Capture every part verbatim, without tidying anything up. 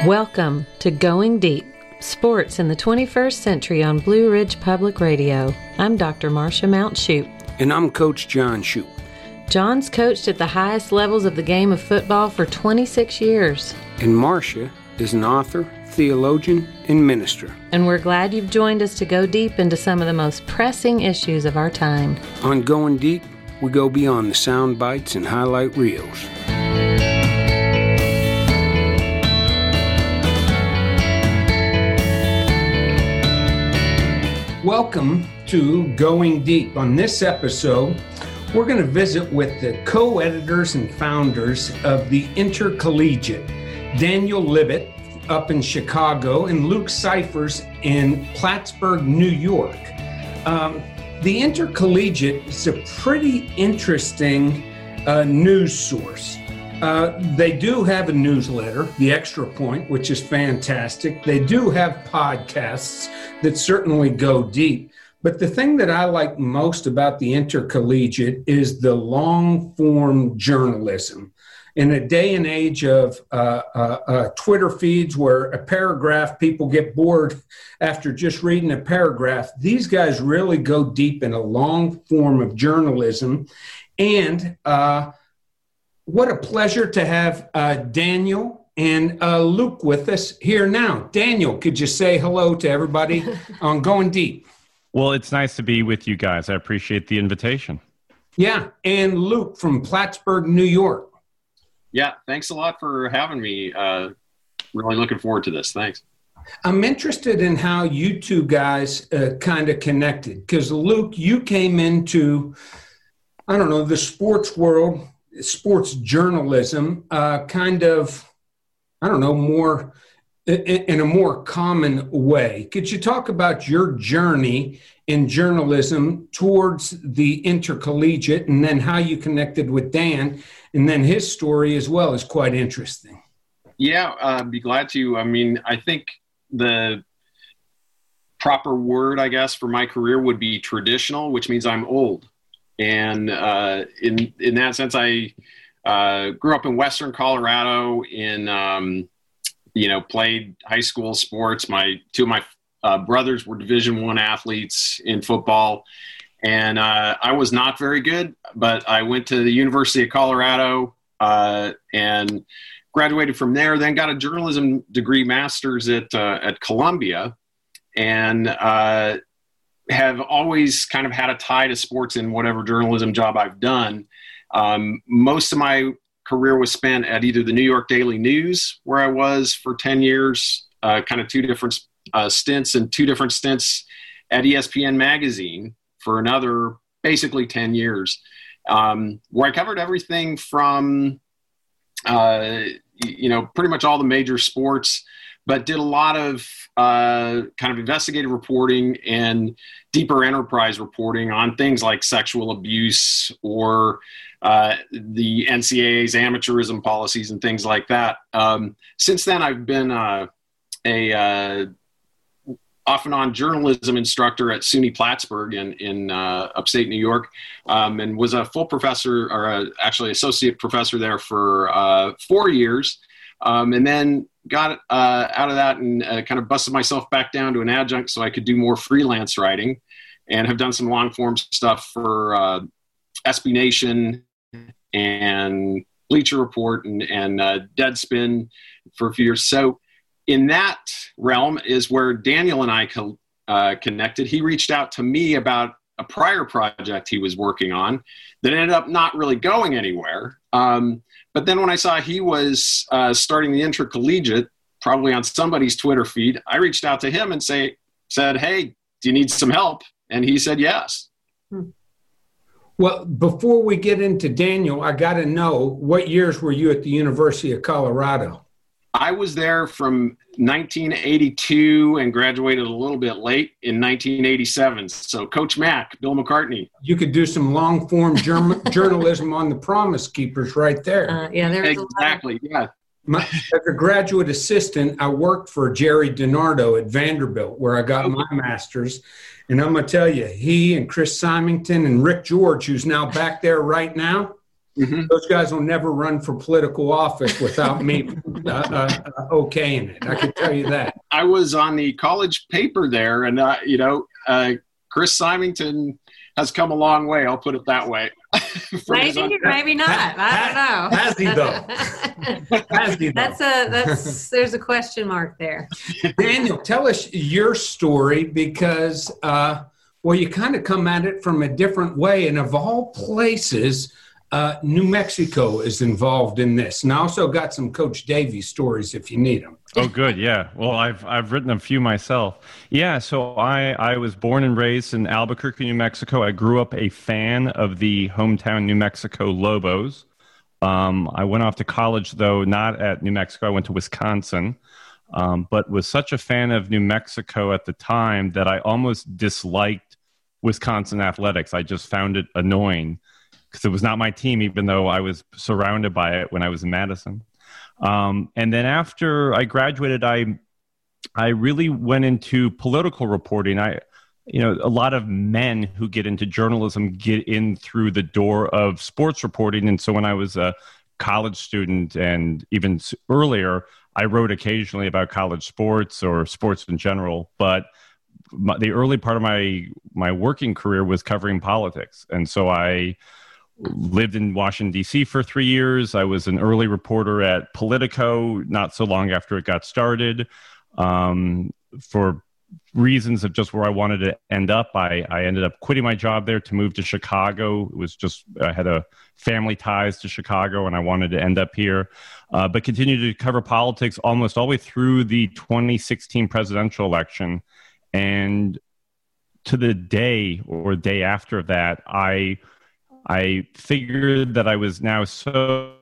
Welcome to Going Deep, Sports in the twenty-first Century on Blue Ridge Public Radio. I'm Doctor Marcia Mount Shoup. And I'm Coach John Shoup. John's coached at the highest levels of the game of football for twenty-six years. And Marcia is an author, theologian, and minister. And we're glad you've joined us to go deep into some of the most pressing issues of our time. On Going Deep, we go beyond the sound bites and highlight reels. Welcome to Going Deep. On this episode, we're going to visit with the co-editors and founders of the Intercollegiate, Daniel Libet up in Chicago and Luke Cyphers in Plattsburgh, New York. Um, the Intercollegiate is a pretty interesting uh, news source. Uh, they do have a newsletter, The Extra Point, which is fantastic. They do have podcasts that certainly go deep. But the thing that I like most about the Intercollegiate is the long-form journalism. In a day and age of uh, uh, uh, Twitter feeds where a paragraph, people get bored after just reading a paragraph, these guys really go deep in a long form of journalism. And uh, what a pleasure to have uh, Daniel and uh, Luke with us here now. Daniel, could you say hello to everybody on Going Deep? Well, it's nice to be with you guys. I appreciate the invitation. Yeah, and Luke from Plattsburgh, New York. Yeah, thanks a lot for having me. Uh, really looking forward to this. Thanks. I'm interested in how you two guys uh, kind of connected, because Luke, you came into, I don't know, the sports world, sports journalism, uh, kind of, I don't know, more in, in a more common way. Could you talk about your journey in journalism towards the Intercollegiate, and then how you connected with Dan, and then his story as well is quite interesting. Yeah, I'd uh, be glad to. I mean, I think the proper word, I guess, for my career would be traditional, which means I'm old. And uh, in in that sense, I uh, grew up in Western Colorado. In um, you know, played high school sports. My two of my uh, brothers were Division One athletes in football, and uh, I was not very good. But I went to the University of Colorado uh, and graduated from there. Then got a journalism degree, master's at uh, at Columbia, and uh, have always kind of had a tie to sports in whatever journalism job I've done. Um, most of my career was spent at either the New York Daily News, where I was for ten years, uh, kind of two different uh, stints, and two different stints at E S P N Magazine for another basically ten years, um, where I covered everything from, uh, you know, pretty much all the major sports, but did a lot of uh, kind of investigative reporting and deeper enterprise reporting on things like sexual abuse or uh, the N C double A's amateurism policies and things like that. Um, since then, I've been uh, a uh, off and on journalism instructor at SUNY Plattsburgh in, in uh, upstate New York, um, and was a full professor, or a, actually associate professor there for uh, four years. Um, and then got uh, out of that and uh, kind of busted myself back down to an adjunct so I could do more freelance writing, and have done some long form stuff for uh, S B Nation and Bleacher Report and, and uh, Deadspin for a few years. So in that realm is where Daniel and I co- uh, connected. He reached out to me about a prior project he was working on that ended up not really going anywhere. Um, But then when I saw he was uh, starting the Intercollegiate, probably on somebody's Twitter feed, I reached out to him and say, said, hey, do you need some help? And he said, yes. Well, before we get into Daniel, I got to know, what years were you at the University of Colorado? I was there from nineteen eighty-two and graduated a little bit late in nineteen eighty-seven. So Coach Mack, Bill McCartney. You could do some long-form germ- journalism on the Promise Keepers right there. Uh, yeah, there's Exactly, yeah. My, as a graduate assistant, I worked for Jerry DiNardo at Vanderbilt, where I got my master's. And I'm going to tell you, he and Chris Symington and Rick George, who's now back there right now, Mm-hmm. Those guys will never run for political office without me uh, uh, uh, okaying it. I can tell you that. I was on the college paper there, and, uh, you know, uh, Chris Symington has come a long way. I'll put it that way. Maybe, maybe not. I don't know. Has he though? Has he though? That's a that's. There's a question mark there. Daniel, tell us your story because, uh, well, you kind of come at it from a different way, and of all places, uh, New Mexico is involved in this. And I also got some Coach Davies stories if you need them. Oh, good. Yeah. Well, I've I've written a few myself. Yeah. So I, I was born and raised in Albuquerque, New Mexico. I grew up a fan of the hometown New Mexico Lobos. Um, I went off to college, though, not at New Mexico. I went to Wisconsin, um, but was such a fan of New Mexico at the time that I almost disliked Wisconsin athletics. I just found it annoying because it was not my team, even though I was surrounded by it when I was in Madison. Um, and then after I graduated, I I really went into political reporting. I, you know, a lot of men who get into journalism get in through the door of sports reporting. And so when I was a college student and even earlier, I wrote occasionally about college sports or sports in general. But my, the early part of my my working career was covering politics, and so I lived in Washington, D C for three years. I was an early reporter at Politico not so long after it got started. Um, for reasons of just where I wanted to end up, I, I ended up quitting my job there to move to Chicago. It was just, I had a family ties to Chicago and I wanted to end up here, uh, but continued to cover politics almost all the way through the twenty sixteen presidential election. And to the day or day after that, I I figured that I was now so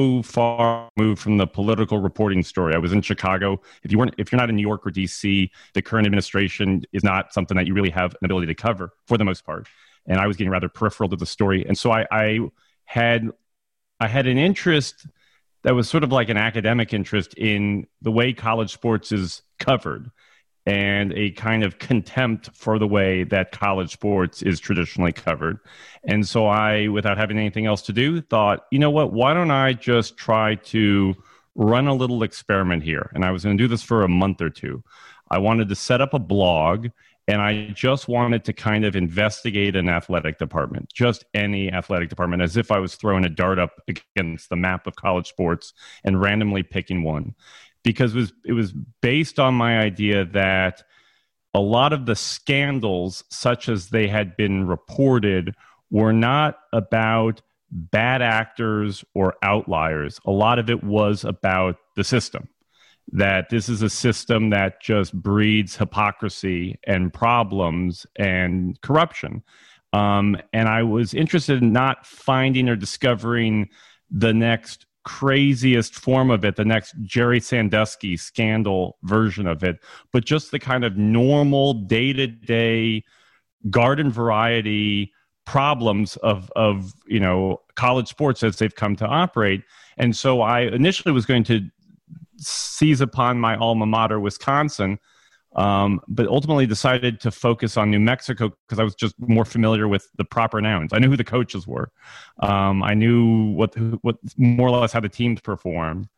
far moved from the political reporting story. I was in Chicago. If you weren't, if you're not in New York or D C, the current administration is not something that you really have an ability to cover for the most part. And I was getting rather peripheral to the story. And so I, I had, I had an interest that was sort of like an academic interest in the way college sports is covered, and a kind of contempt for the way that college sports is traditionally covered. And so I, without having anything else to do, thought, you know what, why don't I just try to run a little experiment here? And I was going to do this for a month or two. I wanted to set up a blog, and I just wanted to kind of investigate an athletic department, just any athletic department, as if I was throwing a dart up against the map of college sports and randomly picking one. Because it was, it was based on my idea that a lot of the scandals, such as they had been reported, were not about bad actors or outliers. A lot of it was about the system, that this is a system that just breeds hypocrisy and problems and corruption. Um, and I was interested in not finding or discovering the next craziest form of it, the next Jerry Sandusky scandal version of it, but just the kind of normal day-to-day garden variety problems of, of, you know, college sports as they've come to operate. And so I initially was going to seize upon my alma mater, Wisconsin, Um, but ultimately decided to focus on New Mexico because I was just more familiar with the proper nouns. I knew who the coaches were. Um, I knew what, what more or less how the teams performed.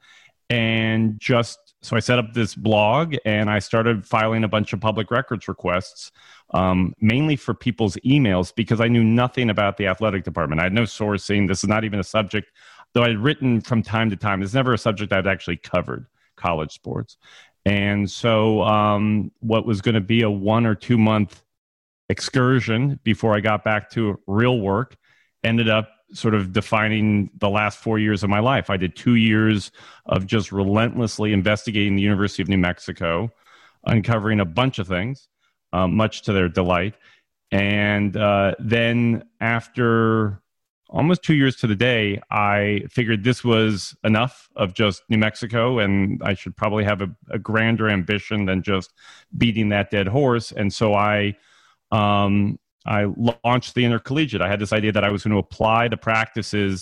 And just, so I set up this blog and I started filing a bunch of public records requests, um, mainly for people's emails, because I knew nothing about the athletic department. I had no sourcing. This is not even a subject, though I had written from time to time. It's never a subject I'd actually covered, college sports. And so um, what was going to be a one or two month excursion before I got back to real work ended up sort of defining the last four years of my life. I did two years of just relentlessly investigating the University of New Mexico, uncovering a bunch of things, um, much to their delight. And uh, then after almost two years to the day, I figured this was enough of just New Mexico, and I should probably have a, a grander ambition than just beating that dead horse. And so I, um, I launched the Intercollegiate. I had this idea that I was going to apply the practices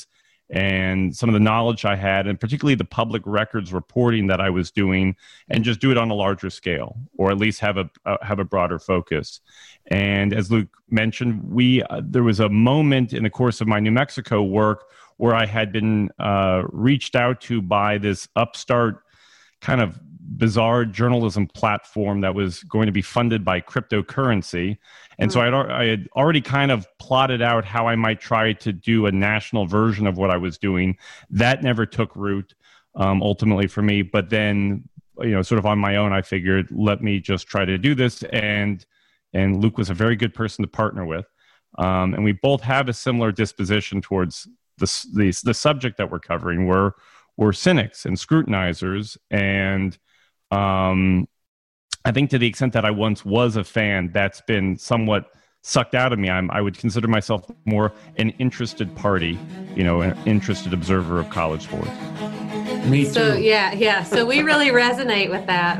and some of the knowledge I had, and particularly the public records reporting that I was doing, and just do it on a larger scale, or at least have a uh, have a broader focus. And as Luke mentioned, we uh, there was a moment in the course of my New Mexico work where I had been uh, reached out to by this upstart kind of bizarre journalism platform that was going to be funded by cryptocurrency. And so I had, I had already kind of plotted out how I might try to do a national version of what I was doing. That never took root, um, ultimately for me. But then, you know, sort of on my own, I figured, let me just try to do this. And and Luke was a very good person to partner with. Um, and we both have a similar disposition towards the, the, the subject that we're covering. We're, we're cynics and scrutinizers, and Um, I think to the extent that I once was a fan, that's been somewhat sucked out of me. I'm, I would consider myself more an interested party, you know, an interested observer of college sports. Me too. So, yeah, yeah. So we really resonate with that.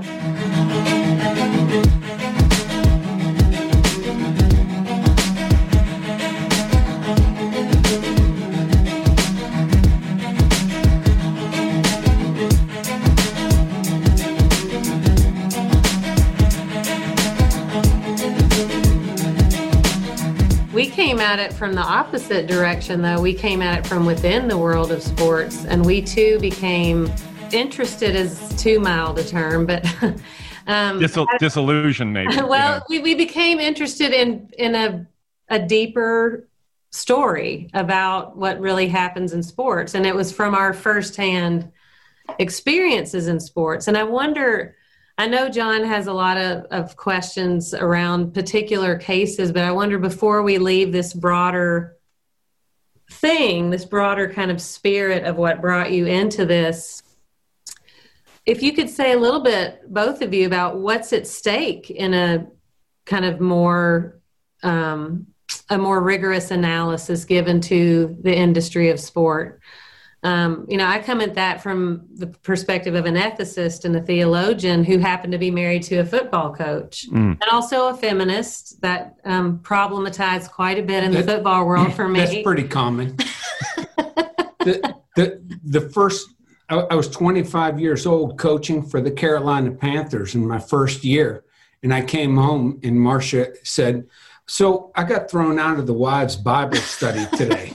We came at it from the opposite direction, though. We came at it from within the world of sports, and we too became interested is too mild a term, but um, Dis- disillusioned, maybe. Well, yeah. we, we became interested in in a a deeper story about what really happens in sports, and it was from our firsthand experiences in sports. And I wonder. I know John has a lot of, of questions around particular cases, but I wonder, before we leave this broader thing, this broader kind of spirit of what brought you into this, if you could say a little bit, both of you, about what's at stake in a kind of more, um, a more rigorous analysis given to the industry of sport. Um, you know, I come at that from the perspective of an ethicist and a theologian who happened to be married to a football coach, mm. and also a feminist. That um, problematized quite a bit in that, the football world for me. That's pretty common. the, the, the first, I, I was twenty-five years old coaching for the Carolina Panthers in my first year. And I came home and Marcia said, so I got thrown out of the wives' Bible study today.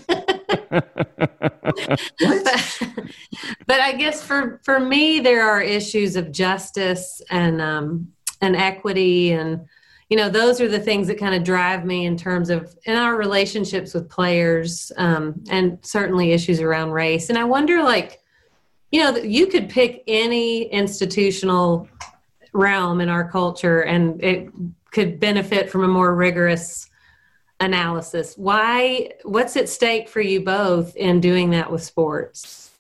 but, but I guess for, for me, there are issues of justice and um, and equity, and you know, those are the things that kind of drive me in terms of in our relationships with players, um, and certainly issues around race. And I wonder, like, you know, you could pick any institutional realm in our culture, and it could benefit from a more rigorous analysis. Why, what's at stake for you both in doing that with sports?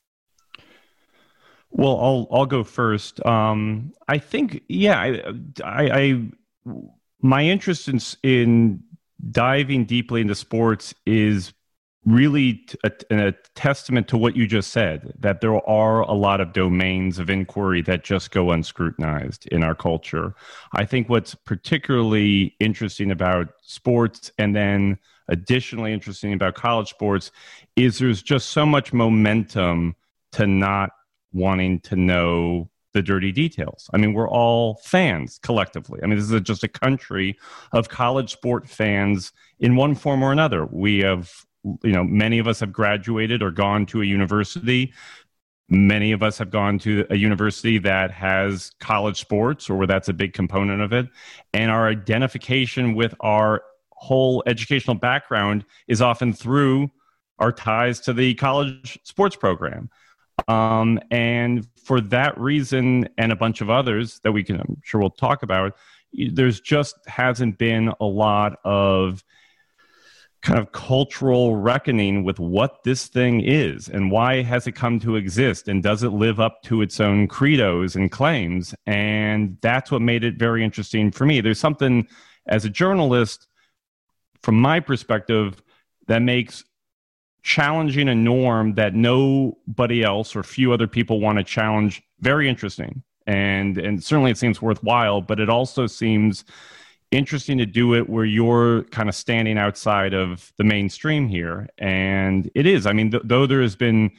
Well, I'll, I'll go first. Um, I think, yeah, I, I, I my interest in, in diving deeply into sports is really a, a testament to what you just said, that there are a lot of domains of inquiry that just go unscrutinized in our culture. I think what's particularly interesting about sports, and then additionally interesting about college sports, is there's just so much momentum to not wanting to know the dirty details. I mean, we're all fans collectively. I mean, this is a, just a country of college sport fans in one form or another. We have, you know, many of us have graduated or gone to a university. Many of us have gone to a university that has college sports, or where that's a big component of it. And our identification with our whole educational background is often through our ties to the college sports program. Um, and for that reason, and a bunch of others that we can, I'm sure we'll talk about, there's just hasn't been a lot of kind of cultural reckoning with what this thing is, and why has it come to exist, and does it live up to its own credos and claims. And that's what made it very interesting for me. There's something, as a journalist, from my perspective, that makes challenging a norm that nobody else or few other people want to challenge very interesting. And and certainly it seems worthwhile, but it also seems interesting to do it where you're kind of standing outside of the mainstream here. And it is, I mean, th- though there has been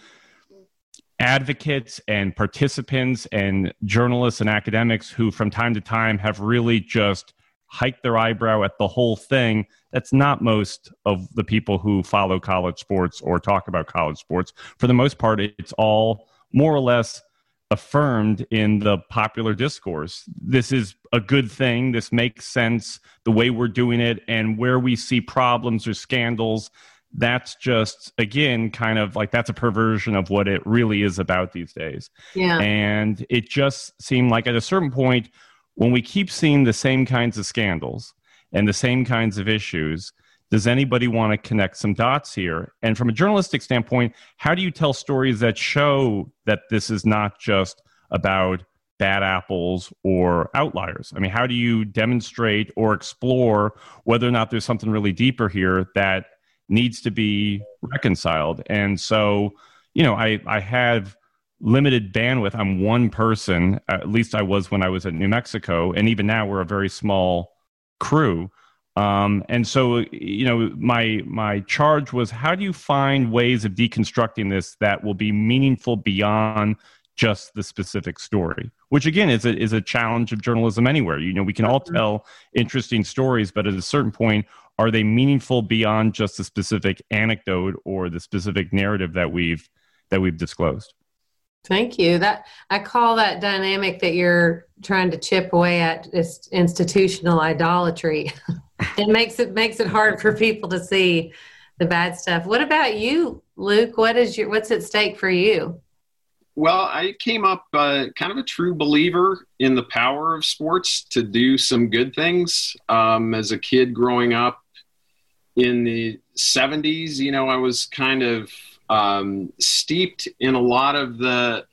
advocates and participants and journalists and academics who from time to time have really just hiked their eyebrow at the whole thing, that's not most of the people who follow college sports or talk about college sports. For the most part, it's all more or less affirmed in the popular discourse. This is a good thing. This makes sense the way we're doing it, and where we see problems or scandals, that's just, again, kind of like that's a perversion of what it really is about these days. Yeah. And it just seemed like at a certain point, when we keep seeing the same kinds of scandals and the same kinds of issues, does anybody want to connect some dots here? And from a journalistic standpoint, how do you tell stories that show that this is not just about bad apples or outliers? I mean, how do you demonstrate or explore whether or not there's something really deeper here that needs to be reconciled? And so, you know, I, I have limited bandwidth. I'm one person, at least I was when I was at New Mexico. And even now we're a very small crew. Um, and so, you know, my my charge was, how do you find ways of deconstructing this that will be meaningful beyond just the specific story? Which again is a is a challenge of journalism anywhere. You know, we can all tell interesting stories, but at a certain point, are they meaningful beyond just the specific anecdote or the specific narrative that we've that we've disclosed? Thank you. That I call that dynamic that you're trying to chip away at is institutional idolatry. It makes it makes it hard for people to see the bad stuff. What about you, Luke? What is your what's at stake for you? Well, I came up uh, kind of a true believer in the power of sports to do some good things. Um, as a kid growing up in the seventies, you know, I was kind of um, steeped in a lot of the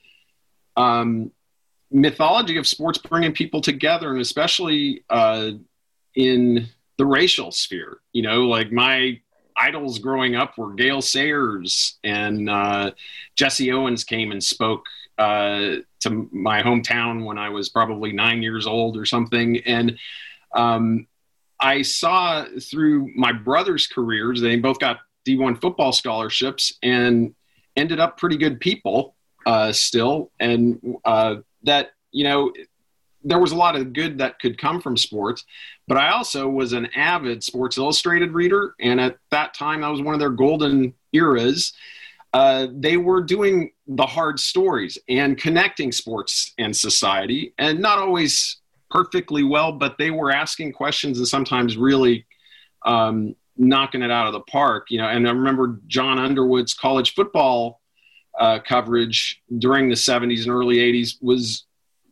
um, mythology of sports bringing people together, and especially uh, in the racial sphere. You know, like my idols growing up were Gale Sayers, and uh, Jesse Owens came and spoke uh, to my hometown when I was probably nine years old or something. And um, I saw through my brother's careers, they both got D one football scholarships and ended up pretty good people uh, still. And uh, that, you know, there was a lot of good that could come from sports, but I also was an avid Sports Illustrated reader. And at that time, that was one of their golden eras. Uh, they were doing the hard stories and connecting sports and society, and not always perfectly well, but they were asking questions and sometimes really um, knocking it out of the park. You know, and I remember John Underwood's college football uh, coverage during the seventies and early eighties was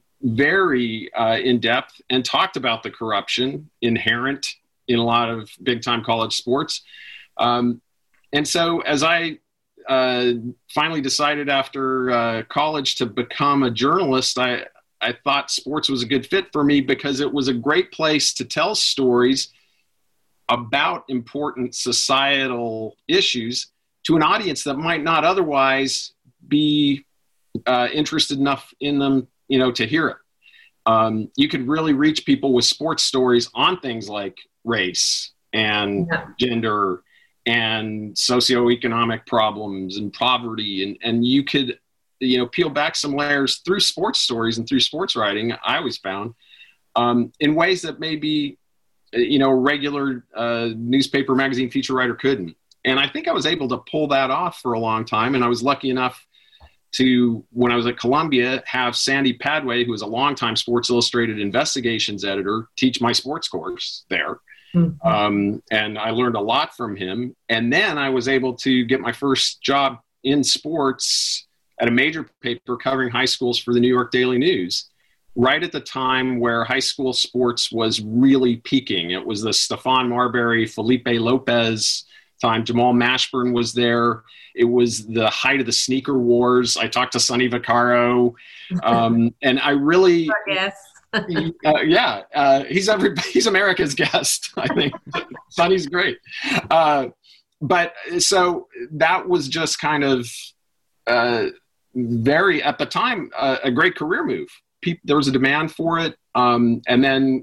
very uh, in-depth and talked about the corruption inherent in a lot of big-time college sports. Um, and so as I uh, finally decided after uh, college to become a journalist, I, I thought sports was a good fit for me because it was a great place to tell stories about important societal issues to an audience that might not otherwise be uh, interested enough in them, you know, to hear it. Um, you could really reach people with sports stories on things like race and yeah. gender and socioeconomic problems and poverty. And, and you could, you know, peel back some layers through sports stories and through sports writing, I always found, um, in ways that maybe, you know, a regular uh, newspaper magazine feature writer couldn't. And I think I was able to pull that off for a long time. And I was lucky enough to, when I was at Columbia, have Sandy Padway, who was a longtime Sports Illustrated investigations editor, teach my sports course there. Mm-hmm. Um, and I learned a lot from him. And then I was able to get my first job in sports at a major paper covering high schools for the New York Daily News, right at the time where high school sports was really peaking. It was the Stephon Marbury, Felipe Lopez time. Jamal Mashburn was there. It was the height of the sneaker wars. I talked to Sonny Vaccaro, um, and I really, yes. uh, yeah, uh, he's every he's America's guest. I think Sonny's great, uh, but so that was just kind of uh, very at the time uh, a great career move. Pe- there was a demand for it, um, and then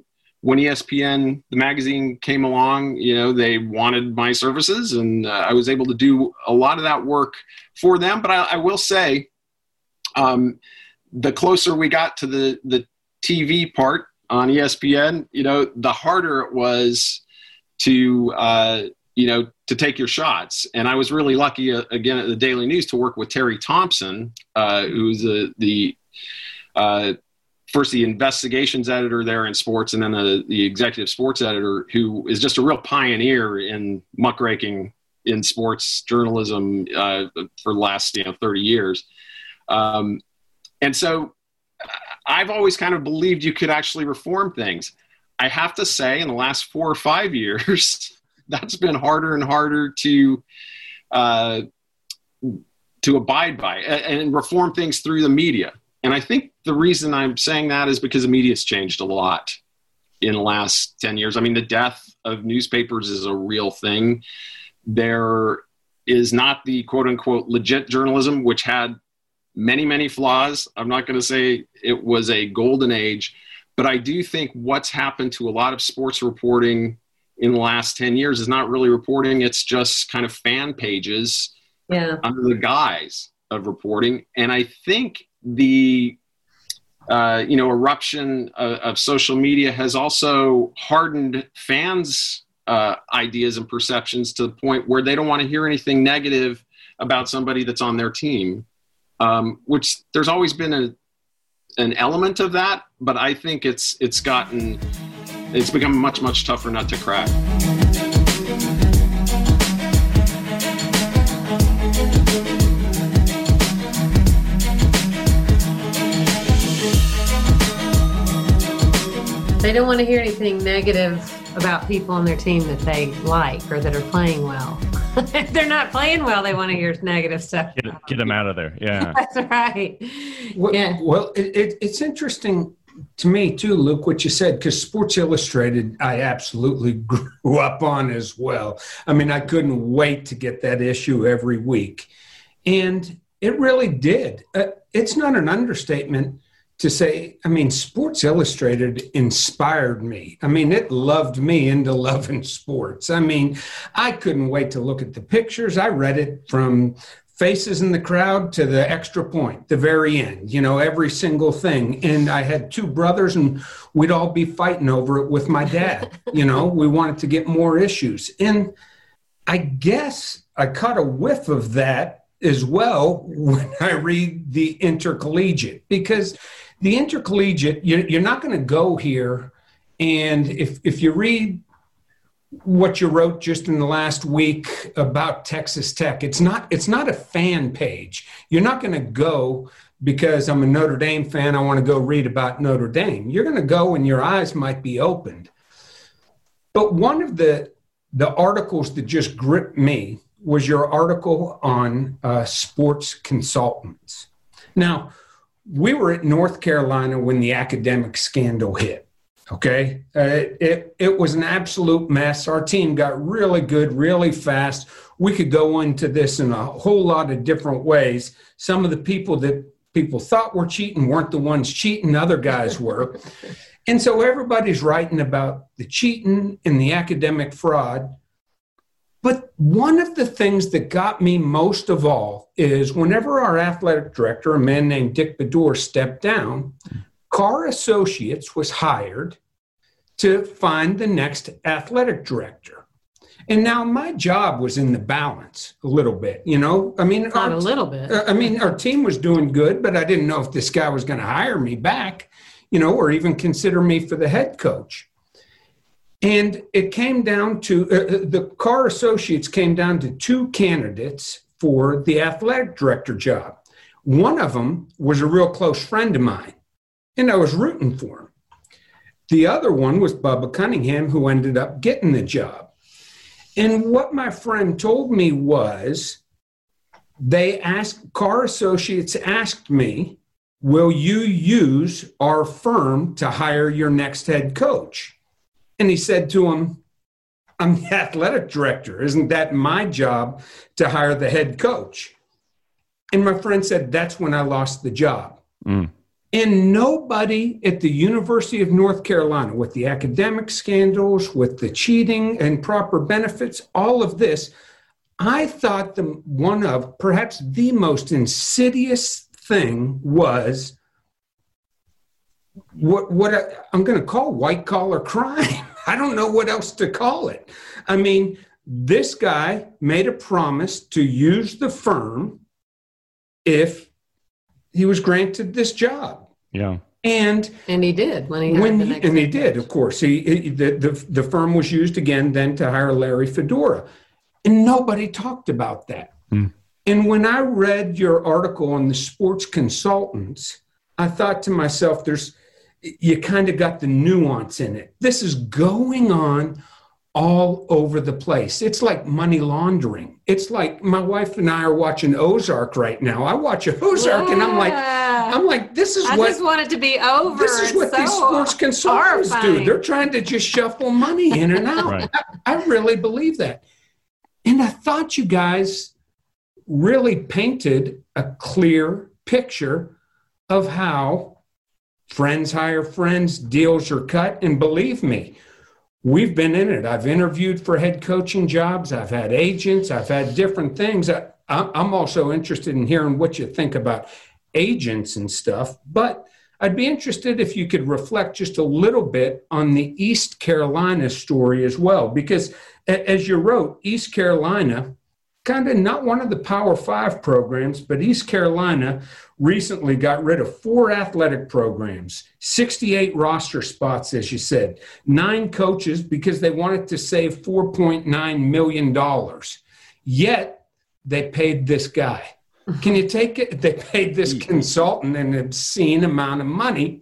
when E S P N, the magazine, came along, you know, they wanted my services, and uh, I was able to do a lot of that work for them. But I, I will say, um, the closer we got to the, the T V part on E S P N, you know, the harder it was to, uh, you know, to take your shots. And I was really lucky, uh, again, at the Daily News to work with Terry Thompson, uh, who's the, the uh, first the investigations editor there in sports, and then the, the executive sports editor, who is just a real pioneer in muckraking in sports journalism uh, for the last, you know, thirty years. Um, and so I've always kind of believed you could actually reform things. I have to say, in the last four or five years, that's been harder and harder to uh, to abide by and, and reform things through the media. And I think the reason I'm saying that is because the media's changed a lot in the last ten years. I mean, the death of newspapers is a real thing. There is not the quote unquote legit journalism, which had many, many flaws. I'm not going to say it was a golden age, but I do think what's happened to a lot of sports reporting in the last ten years is not really reporting. It's just kind of fan pages yeah. under the guise of reporting. And I think the uh, you know eruption of, of social media has also hardened fans' uh, ideas and perceptions to the point where they don't want to hear anything negative about somebody that's on their team. Um, which there's always been a an element of that, but I think it's it's gotten it's become much much tougher nut to crack. They don't want to hear anything negative about people on their team that they like or that are playing well. If they're not playing well, they want to hear negative stuff. Get, get them out of there. Yeah. That's right. Well, yeah. well it, it, it's interesting to me too, Luke, what you said, because Sports Illustrated, I absolutely grew up on as well. I mean, I couldn't wait to get that issue every week. And it really did. Uh, it's not an understatement to say, I mean, Sports Illustrated inspired me. I mean, it loved me into loving sports. I mean, I couldn't wait to look at the pictures. I read it from faces in the crowd to the extra point, the very end, you know, every single thing. And I had two brothers, and we'd all be fighting over it with my dad. You know, we wanted to get more issues. And I guess I caught a whiff of that as well when I read the Intercollegiate, because the Intercollegiate, you're not going to go here, and if if you read what you wrote just in the last week about Texas Tech, it's not it's not a fan page. You're not going to go because I'm a Notre Dame fan, I want to go read about Notre Dame. You're going to go and your eyes might be opened. But one of the the articles that just gripped me was your article on uh, sports consultants. Now, we were at North Carolina when the academic scandal hit, okay? Uh, it, it was an absolute mess. Our team got really good, really fast. We could go into this in a whole lot of different ways. Some of the people that people thought were cheating weren't the ones cheating, other guys were. And so everybody's writing about the cheating and the academic fraud. But one of the things that got me most of all is whenever our athletic director, a man named Dick Bedour, stepped down, Carr Associates was hired to find the next athletic director. And now my job was in the balance a little bit, you know, I mean, not our, a little bit. I mean, our team was doing good, but I didn't know if this guy was going to hire me back, you know, or even consider me for the head coach. And it came down to, uh, the Carr Associates came down to two candidates for the athletic director job. One of them was a real close friend of mine, and I was rooting for him. The other one was Bubba Cunningham, who ended up getting the job. And what my friend told me was, they asked, Carr Associates asked me, will you use our firm to hire your next head coach? And he said to him, I'm the athletic director. Isn't that my job to hire the head coach? And my friend said, that's when I lost the job. Mm. And nobody at the University of North Carolina, with the academic scandals, with the cheating and proper benefits, all of this, I thought the one of perhaps the most insidious thing was what what I, I'm going to call white collar crime. I don't know what else to call it. I mean, this guy made a promise to use the firm if he was granted this job. Yeah. And and he did when he when the he, next and he did, of course. He, he the, the the firm was used again then to hire Larry Fedora, and nobody talked about that. Hmm. And when I read your article on the sports consultants, I thought to myself, "There's you kind of got the nuance in it. This is going on all over the place. It's like money laundering. It's like my wife and I are watching Ozark right now. I watch Ozark, yeah. and I'm like, I'm like, this is I what I just want it to be over. This is what so these sports consultants horrifying. do. They're trying to just shuffle money in and out. Right. I, I really believe that. And I thought you guys really painted a clear picture of how friends hire friends, deals are cut, and believe me, we've been in it. I've interviewed for head coaching jobs. I've had agents. I've had different things. I, I'm also interested in hearing what you think about agents and stuff. But I'd be interested if you could reflect just a little bit on the East Carolina story as well. Because as you wrote, East Carolina, kind of not one of the Power Five programs, but East Carolina recently got rid of four athletic programs, sixty-eight roster spots, as you said, nine coaches because they wanted to save four point nine million dollars. Yet they paid this guy. Can you take it? They paid this consultant an obscene amount of money.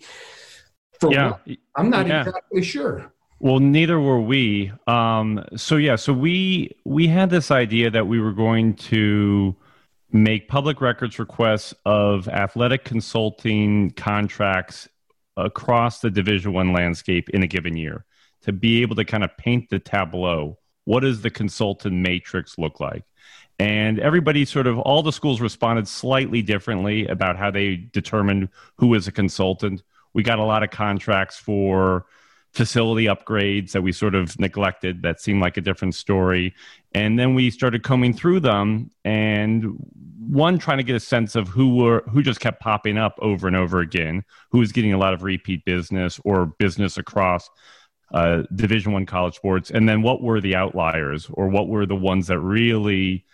For yeah. what? I'm not yeah. exactly sure. Well, neither were we. Um, so yeah, so we we had this idea that we were going to make public records requests of athletic consulting contracts across the Division One landscape in a given year to be able to kind of paint the tableau. What does the consultant matrix look like? And everybody sort of, all the schools responded slightly differently about how they determined who is a consultant. We got a lot of contracts for facility upgrades that we sort of neglected that seemed like a different story. And then we started combing through them and one, trying to get a sense of who were who just kept popping up over and over again, who was getting a lot of repeat business or business across uh, Division One college sports. And then what were the outliers or what were the ones that really,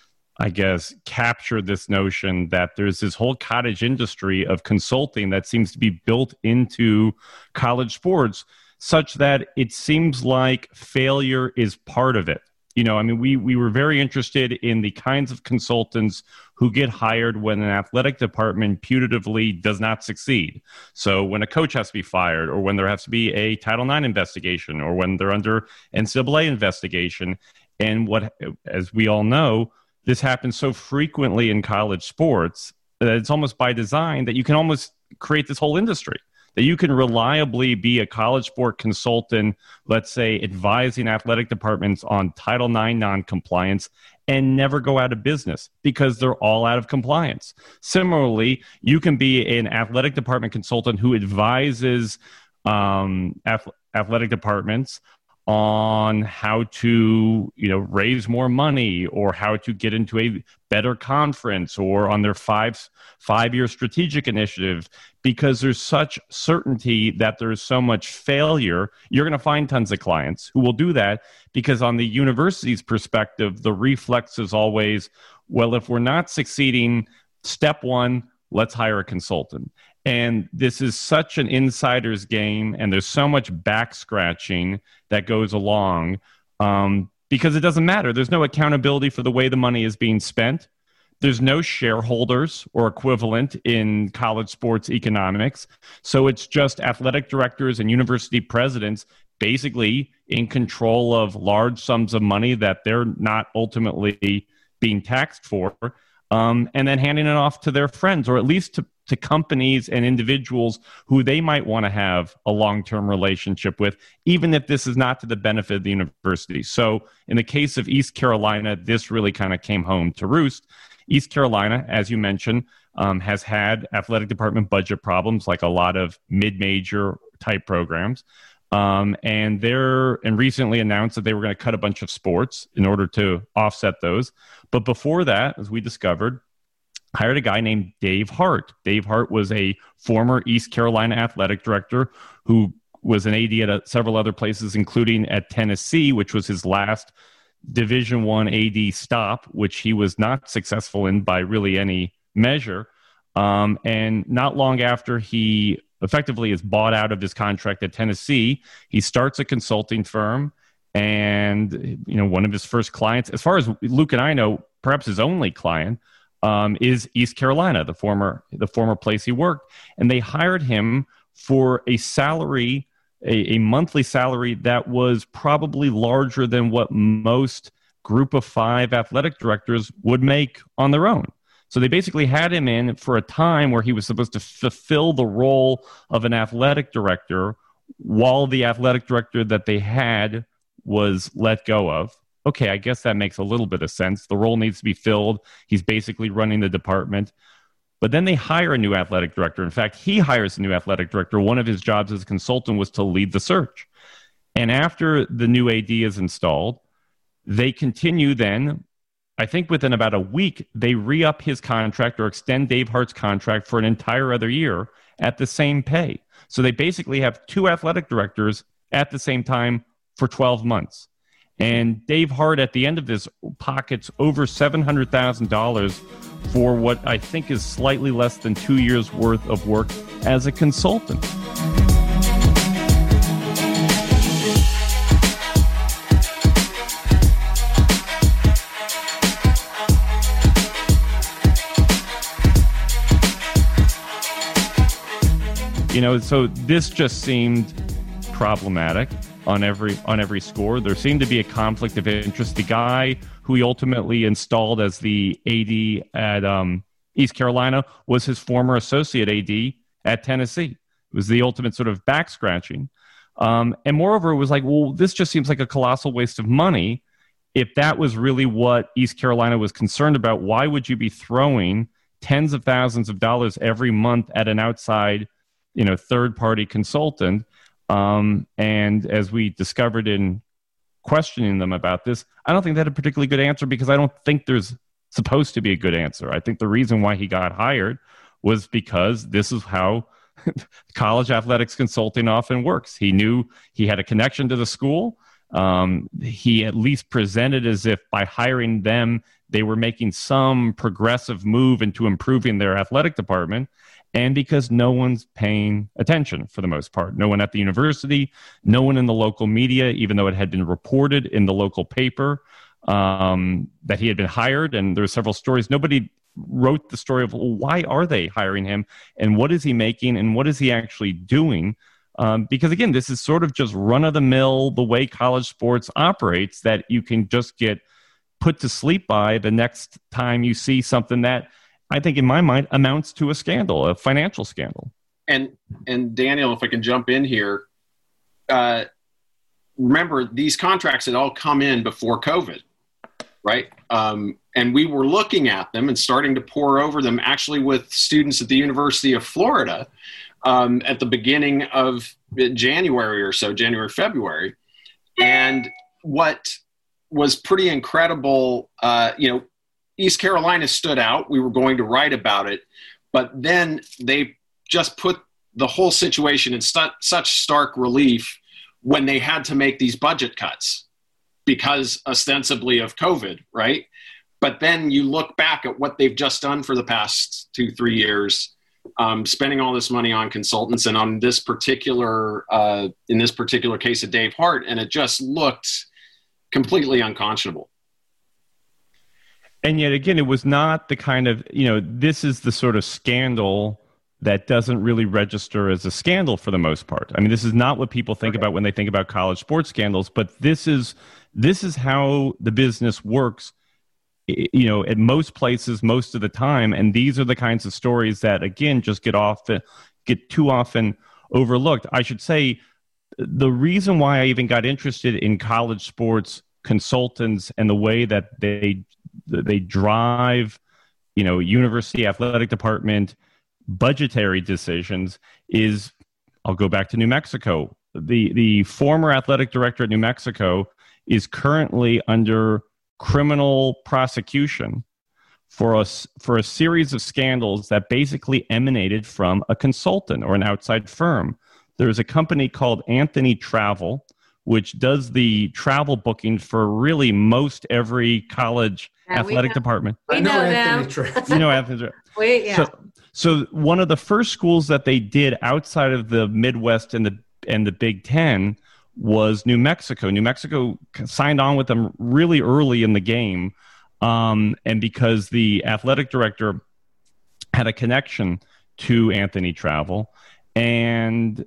I guess, captured this notion that there's this whole cottage industry of consulting that seems to be built into college sports, such that it seems like failure is part of it. You know, I mean, we we were very interested in the kinds of consultants who get hired when an athletic department putatively does not succeed. So when a coach has to be fired, or when there has to be a Title nine investigation, or when they're under N C double A investigation. And what, as we all know, this happens so frequently in college sports that it's almost by design that you can almost create this whole industry. That you can reliably be a college sport consultant, let's say, advising athletic departments on Title nine non-compliance and never go out of business because they're all out of compliance. Similarly, you can be an athletic department consultant who advises um, ath- athletic departments on how to, you know, raise more money or how to get into a better conference or on their five five-year strategic initiative, because there's such certainty that there's so much failure. You're going to find tons of clients who will do that because on the university's perspective, the reflex is always, well, if we're not succeeding, step one, let's hire a consultant. And this is such an insider's game, and there's so much back scratching that goes along um, because it doesn't matter. There's no accountability for the way the money is being spent. There's no shareholders or equivalent in college sports economics. So it's just athletic directors and university presidents basically in control of large sums of money that they're not ultimately being taxed for, um, and then handing it off to their friends, or at least to to companies and individuals who they might want to have a long-term relationship with, even if this is not to the benefit of the university. So in the case of East Carolina, this really kind of came home to roost. East Carolina, as you mentioned, um, has had athletic department budget problems, like a lot of mid-major type programs. Um, and they're and recently announced that they were going to cut a bunch of sports in order to offset those. But before that, as we discovered, hired a guy named Dave Hart. Dave Hart was a former East Carolina athletic director who was an A D at a, several other places, including at Tennessee, which was his last Division One A D stop, which he was not successful in by really any measure. Um, and not long after he effectively is bought out of his contract at Tennessee, he starts a consulting firm. And, you know, one of his first clients, as far as Luke and I know, perhaps his only client, um, is East Carolina, the former the former place he worked. And they hired him for a salary, a, a monthly salary that was probably larger than what most group of five athletic directors would make on their own. So they basically had him in for a time where he was supposed to fulfill the role of an athletic director while the athletic director that they had was let go of. Okay, I guess that makes a little bit of sense. The role needs to be filled. He's basically running the department. But then they hire a new athletic director. In fact, he hires a new athletic director. One of his jobs as a consultant was to lead the search. And after the new A D is installed, they continue then, I think within about a week, they re-up his contract or extend Dave Hart's contract for an entire other year at the same pay. So they basically have two athletic directors at the same time for twelve months. And Dave Hart, at the end of this, pockets over seven hundred thousand dollars for what I think is slightly less than two years' worth of work as a consultant. You know, so this just seemed problematic on every on every score. There seemed to be a conflict of interest. The guy who he ultimately installed as the A D at um, East Carolina was his former associate A D at Tennessee. It was the ultimate sort of back scratching. Um, and moreover, it was like, well, this just seems like a colossal waste of money. If that was really what East Carolina was concerned about, why would you be throwing tens of thousands of dollars every month at an outside, you know, third-party consultant? Um, and as we discovered in questioning them about this, I don't think they had a particularly good answer, because I don't think there's supposed to be a good answer. I think the reason why he got hired was because this is how college athletics consulting often works. He knew he had a connection to the school. Um, he at least presented as if by hiring them, they were making some progressive move into improving their athletic department. And because no one's paying attention for the most part. No one at the university, no one in the local media, even though it had been reported in the local paper um, that he had been hired. And there were several stories. Nobody wrote the story of, well, why are they hiring him? And what is he making? And what is he actually doing? Um, because, again, this is sort of just run-of-the-mill, the way college sports operates, that you can just get put to sleep by the next time you see something that, I think in my mind, amounts to a scandal, a financial scandal. And and Daniel, if I can jump in here, uh, remember these contracts had all come in before COVID, right? Um, and we were looking at them and starting to pore over them actually with students at the University of Florida um, at the beginning of January or so, January, February. And what was pretty incredible, uh, you know, East Carolina stood out. We were going to write about it, but then they just put the whole situation in st- such stark relief when they had to make these budget cuts because ostensibly of COVID, right? But then you look back at what they've just done for the past two, three years, um, spending all this money on consultants and on this particular, uh, in this particular case of Dave Hart, and it just looked completely unconscionable. And yet again, it was not the kind of, you know, this is the sort of scandal that doesn't really register as a scandal for the most part. I mean, this is not what people think okay. about when they think about college sports scandals, but this is this is how the business works, you know, at most places, most of the time. And these are the kinds of stories that, again, just get off, get too often overlooked. I should say the reason why I even got interested in college sports consultants and the way that they they drive you know, university athletic department budgetary decisions is, I'll go back to New Mexico. The the former athletic director at New Mexico is currently under criminal prosecution for us for a series of scandals that basically emanated from a consultant or an outside firm. There's a company called Anthony Travel, which does the travel booking for really most every college yeah, athletic know, department. We know, know Anthony Travel. You know Anthony Travel. Wait, yeah. So, so one of the first schools that they did outside of the Midwest and the and the Big Ten was New Mexico. New Mexico signed on with them really early in the game, um, and because the athletic director had a connection to Anthony Travel, and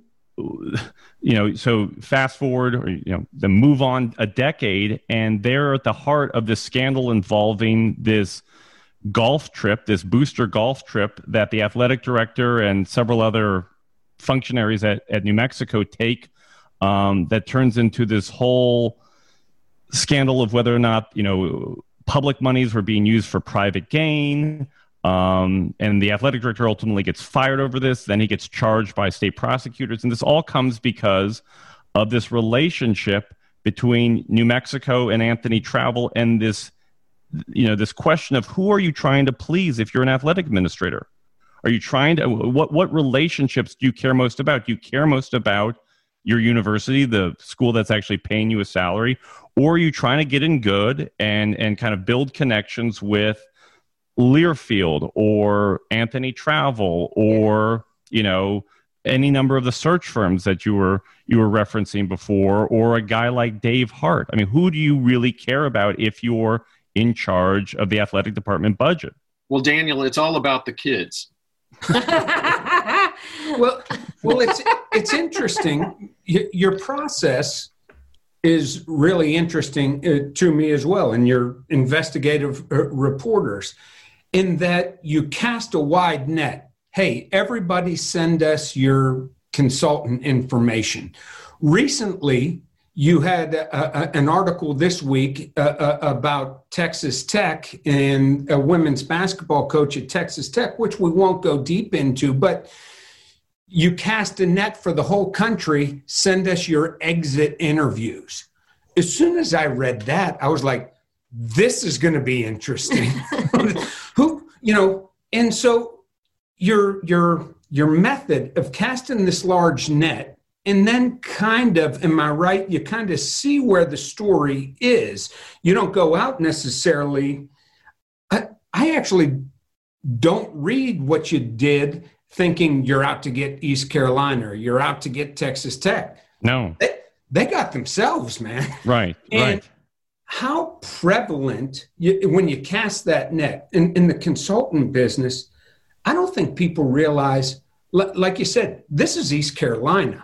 you know, so fast forward, or, you know, the move on a decade, and they're at the heart of this scandal involving this golf trip, this booster golf trip that the athletic director and several other functionaries at, at New Mexico take, um, that turns into this whole scandal of whether or not, you know, public monies were being used for private gain. Um, and the athletic director ultimately gets fired over this. Then he gets charged by state prosecutors. And this all comes because of this relationship between New Mexico and Anthony Travel, and this, you know, this question of who are you trying to please if you're an athletic administrator? Are you trying to, what, what relationships do you care most about? Do you care most about your university, the school that's actually paying you a salary? Or are you trying to get in good and, and kind of build connections with Learfield or Anthony Travel or, you know, any number of the search firms that you were you were referencing before, or a guy like Dave Hart? I mean, who do you really care about if you're in charge of the athletic department budget? Well, Daniel, it's all about the kids. well, well, it's it's interesting. Y- your process is really interesting uh, to me as well, and your investigative uh, reporters, in that you cast a wide net. Hey, everybody send us your consultant information. Recently, you had a, a, an article this week uh, uh, about Texas Tech and a women's basketball coach at Texas Tech, which we won't go deep into, but you cast a net for the whole country. Send us your exit interviews. As soon as I read that, I was like, this is going to be interesting. Who, you know, and so your your your method of casting this large net, and then kind of, am I right? You kind of see where the story is. You don't go out necessarily. I, I actually don't read what you did thinking you're out to get East Carolina or you're out to get Texas Tech. No. They, they got themselves, man. Right, and right. How prevalent, you, when you cast that net in, in the consultant business, I don't think people realize, like you said, this is East Carolina.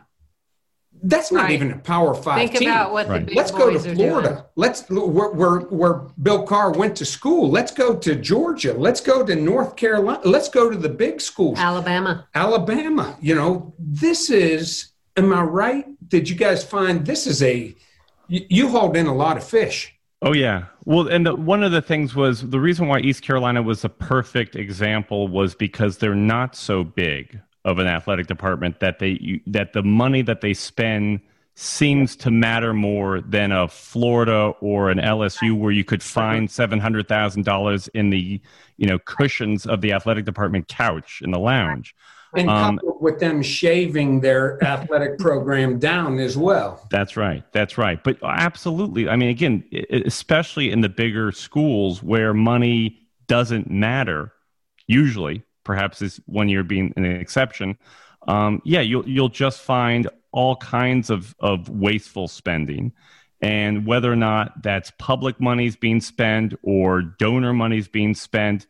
That's not right. even a Power Five Think team. about what right. the big Let's boys go to are Florida. doing. Let's where, where where Bill Carr went to school. Let's go to Georgia. Let's go to North Carolina. Let's go to the big schools. Alabama. Alabama. You know, this is. Am I right? Did you guys find this is a? You, you hauled in a lot of fish. Oh, yeah. Well, and the, one of the things was the reason why East Carolina was a perfect example was because they're not so big of an athletic department that they you, that the money that they spend seems to matter more than a Florida or an L S U, where you could find seven hundred thousand dollars in the, you know, cushions of the athletic department couch in the lounge. And Um, coupled with them shaving their athletic program down as well. That's right. That's right. But absolutely. I mean, again, especially in the bigger schools where money doesn't matter, usually, perhaps this one year being an exception. Um, yeah, you'll you'll just find all kinds of, of wasteful spending. And whether or not that's public monies being spent or donor monies being spent,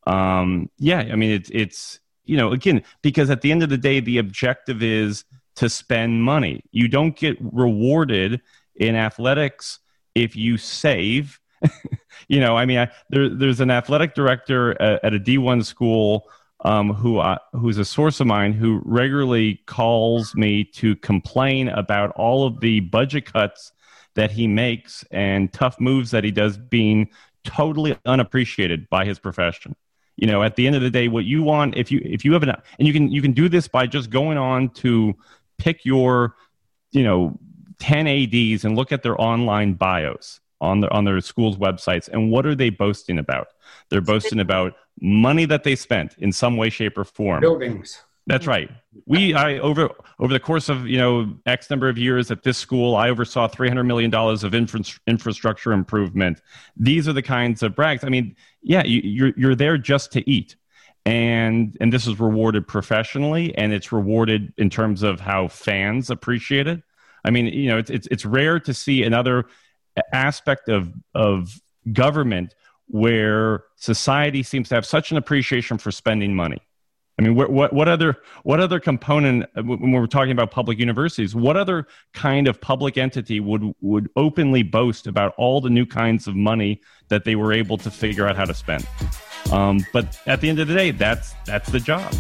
um, yeah, I mean, it's it's you know, again, because at the end of the day, the objective is to spend money. You don't get rewarded in athletics if you save. you know, I mean, I, there, there's an athletic director at, at a D one school um, who uh, who's a source of mine who regularly calls me to complain about all of the budget cuts that he makes and tough moves that he does being totally unappreciated by his profession. You know, at the end of the day, what you want, if you if you have an, and you can you can do this by just going on to pick your, you know, ten A Ds and look at their online bios on their on their school's websites, and what are they boasting about? They're boasting about money that they spent in some way, shape, or form. Buildings. That's right. We, I over over the course of you know X number of years at this school, I oversaw three hundred million dollars of infra- infrastructure improvement. These are the kinds of brags. I mean, yeah, you, you're you're there just to eat, and and this is rewarded professionally, and it's rewarded in terms of how fans appreciate it. I mean, you know, it's it's it's rare to see another aspect of of government where society seems to have such an appreciation for spending money. I mean, what, what what other what other component, when we're talking about public universities, what other kind of public entity would would openly boast about all the new kinds of money that they were able to figure out how to spend? Um, but at the end of the day, that's that's the job.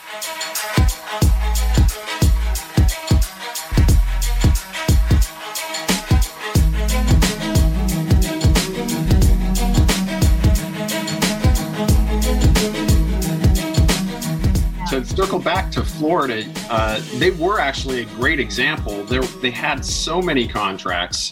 To circle back to Florida, uh, they were actually a great example. They they had so many contracts,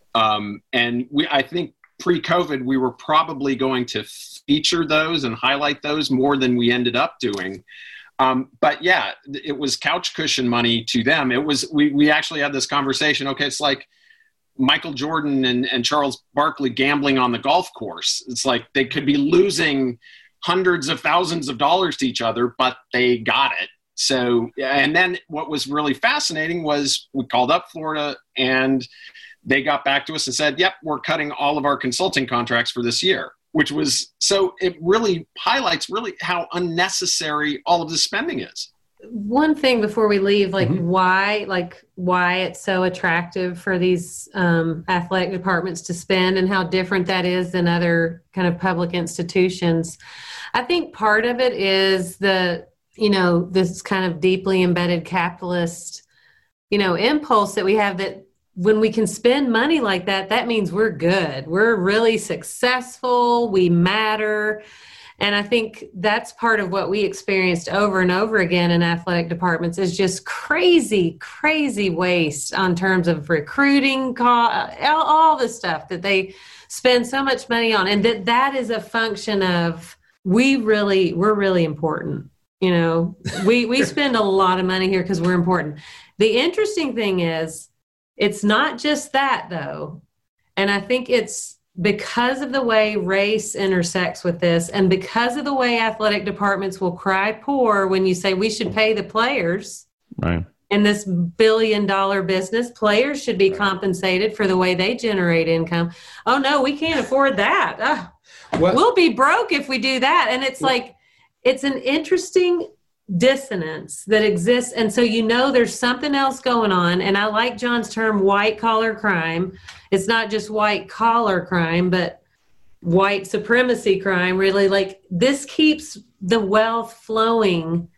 um, and we I think pre-COVID we were probably going to feature those and highlight those more than we ended up doing. Um, but yeah, it was couch cushion money to them. It was we we actually had this conversation. Okay, it's like Michael Jordan and, and Charles Barkley gambling on the golf course. It's like they could be losing hundreds of thousands of dollars to each other, but they got it. So, and then what was really fascinating was we called up Florida and they got back to us and said, yep, we're cutting all of our consulting contracts for this year, which was, so it really highlights really how unnecessary all of this spending is. One thing before we leave, like Mm-hmm. why, like why it's so attractive for these um, athletic departments to spend and how different that is than other kind of public institutions. I think part of it is the, you know, this kind of deeply embedded capitalist, you know, impulse that we have that when we can spend money like that, that means we're good. We're really successful. We matter. And I think that's part of what we experienced over and over again in athletic departments is just crazy, crazy waste on terms of recruiting, all, all the stuff that they spend so much money on. And that that is a function of we really, we're really important. You know, we, we spend a lot of money here because we're important. The interesting thing is it's not just that though. And I think it's, because of the way race intersects with this and because of the way athletic departments will cry poor when you say we should pay the players Right. in this billion dollar business, players should be compensated for the way they generate income. Oh no, we can't afford that. Oh, Well- we'll be broke if we do that. And it's like, it's an interesting dissonance that exists. And so, you know, there's something else going on. And I like John's term, white collar crime. It's not just white collar crime, but white supremacy crime. Really, like this keeps the wealth flowing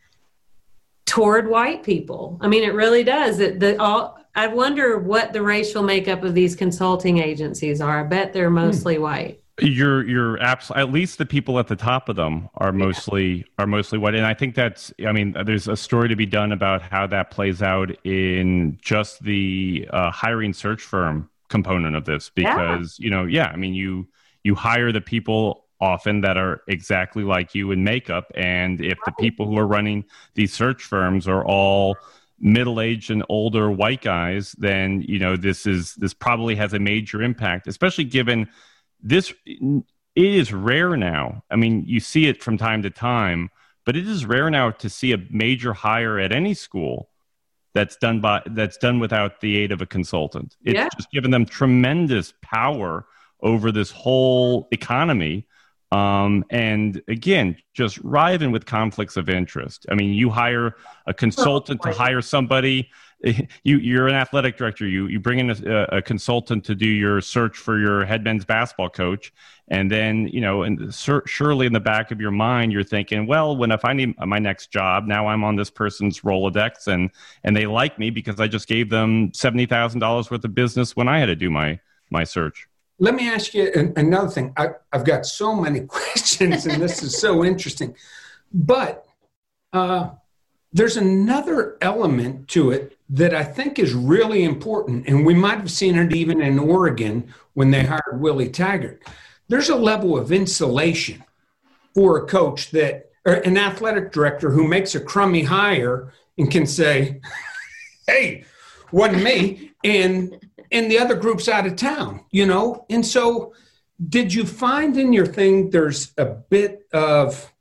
toward white people. I mean, it really does. It, the, all, I wonder what the racial makeup of these consulting agencies are. I bet they're mostly hmm. white. You're you're abs- at least the people at the top of them are mostly yeah. are mostly white, and I think that's. I mean, there's a story to be done about how that plays out in just the uh, hiring search firm component of this, because yeah. you know, yeah, I mean, you you hire the people often that are exactly like you in makeup, and if right. the people who are running these search firms are all middle-aged and older white guys, then you know this is this probably has a major impact, especially given. This it is rare now. I mean, you see it from time to time, but it is rare now to see a major hire at any school that's done by that's done without the aid of a consultant. It's yeah. just given them tremendous power over this whole economy. Um, and again, just riven with conflicts of interest. I mean, you hire a consultant to hire somebody. You, you're an athletic director. You you bring in a, a consultant to do your search for your head men's basketball coach, and then you know, and sur- surely in the back of your mind, you're thinking, well, when if I need my next job, now I'm on this person's Rolodex, and and they like me because I just gave them seventy thousand dollars worth of business when I had to do my my search. let me ask you an, another thing. I, I've got so many questions, and this is so interesting. But uh, there's another element to it that I think is really important, and we might have seen it even in Oregon when they hired Willie Taggart. There's a level of insulation for a coach that, or an athletic director who makes a crummy hire and can say, hey, wasn't me, and and the other group's out of town, you know? And so did you find in your thing there's a bit of,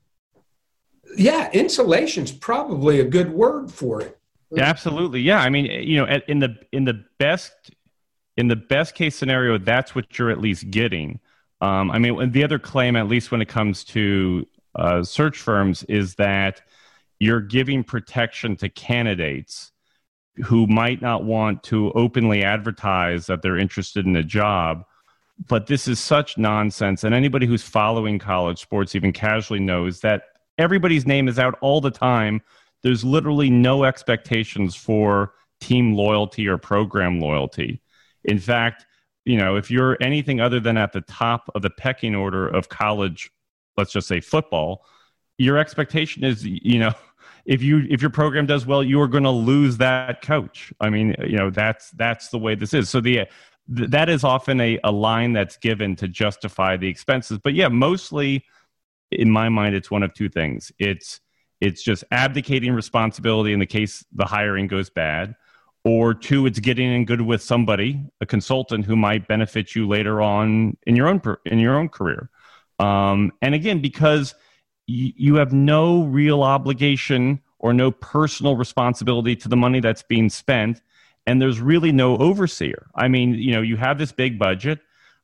yeah, insulation's probably a good word for it. Yeah, absolutely. Yeah. I mean, you know, in the in the best in the best case scenario, that's what you're at least getting. Um, I mean, the other claim, at least when it comes to uh, search firms, is that you're giving protection to candidates who might not want to openly advertise that they're interested in a job. But this is such nonsense. And anybody who's following college sports, even casually, knows that everybody's name is out all the time. There's literally no expectations for team loyalty or program loyalty. In fact, you know, if you're anything other than at the top of the pecking order of college, let's just say football, your expectation is, you know, if you if your program does well, you are going to lose that coach. I mean, you know, that's that's the way this is. So the th- that is often a, a line that's given to justify the expenses. But yeah, mostly in my mind, it's one of two things. It's it's just abdicating responsibility in the case the hiring goes bad, or two, it's getting in good with somebody, a consultant who might benefit you later on in your own in your own career. Um, and again, because you have no real obligation or no personal responsibility to the money that's being spent, and there's really no overseer. I mean, you know, you have this big budget.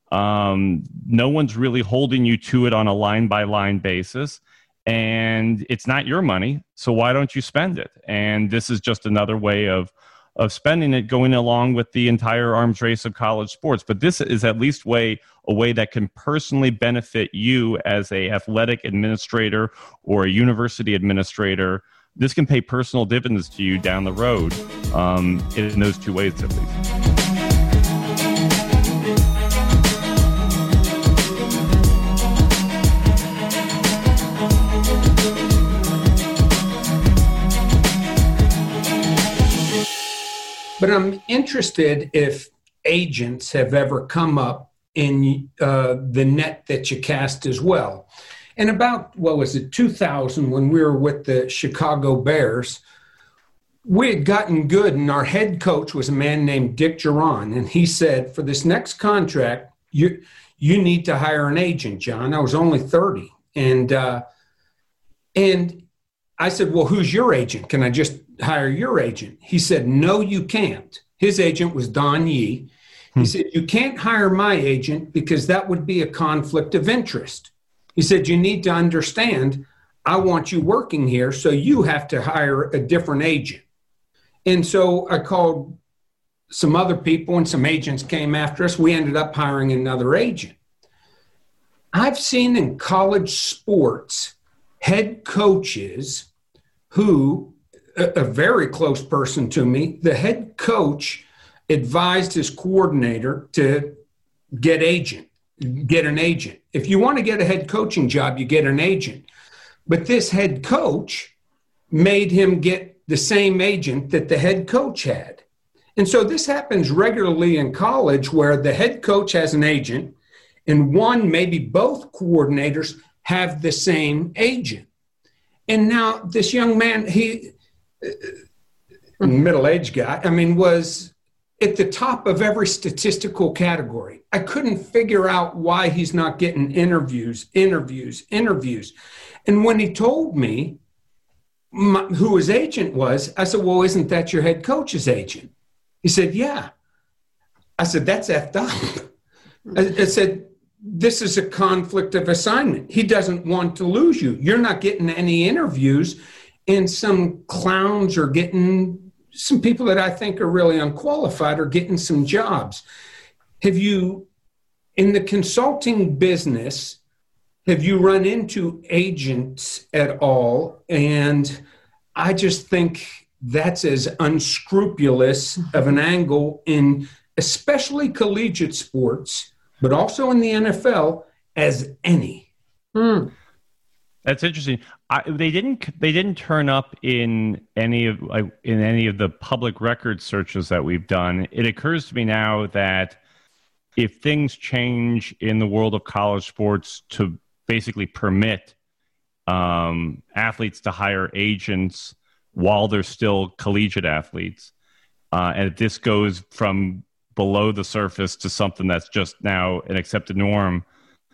Um, no one's really holding you to it on a line-by-line basis, and it's not your money, so why don't you spend it? And this is just another way of of spending it, going along with the entire arms race of college sports. But this is at least way a way that can personally benefit you as a athletic administrator or a university administrator. This can pay personal dividends to you down the road, um, in those two ways at least. But I'm interested if agents have ever come up in uh, the net that you cast as well. And about, what was it, two thousand, when we were with the Chicago Bears, we had gotten good, and our head coach was a man named Dick Geron. And he said, for this next contract, you you need to hire an agent, John. I was only thirty. And, uh, and I said, well, who's your agent? Can I just hire your agent? He said, no, you can't. His agent was Don Yee. He hmm. said, you can't hire my agent because that would be a conflict of interest. He said, you need to understand, I want you working here, so you have to hire a different agent. And so I called some other people, and some agents came after us. We ended up hiring another agent. I've seen in college sports head coaches who, a, a very close person to me, the head coach advised his coordinator to get agent, get an agent. If you want to get a head coaching job, you get an agent. But this head coach made him get the same agent that the head coach had. And so this happens regularly in college, where the head coach has an agent and one, maybe both coordinators have the same agent. And now this young man, he, uh, middle-aged guy, I mean, was at the top of every statistical category. I couldn't figure out why he's not getting interviews, interviews, interviews. And when he told me my, who his agent was, I said, well, isn't that your head coach's agent? He said, yeah. I said, that's effed up. I, I said, this is a conflict of assignment. He doesn't want to lose you. You're not getting any interviews, and some clowns are getting, some people that I think are really unqualified are getting some jobs. Have you, in the consulting business, have you run into agents at all? And I just think that's as unscrupulous of an angle in especially collegiate sports, but also in the N F L as any. Mm. That's interesting. I, they didn't. They didn't turn up in any of like, in any of the public record searches that we've done. It occurs to me now that if things change in the world of college sports to basically permit um, athletes to hire agents while they're still collegiate athletes, uh, and if this goes from below the surface to something that's just now an accepted norm,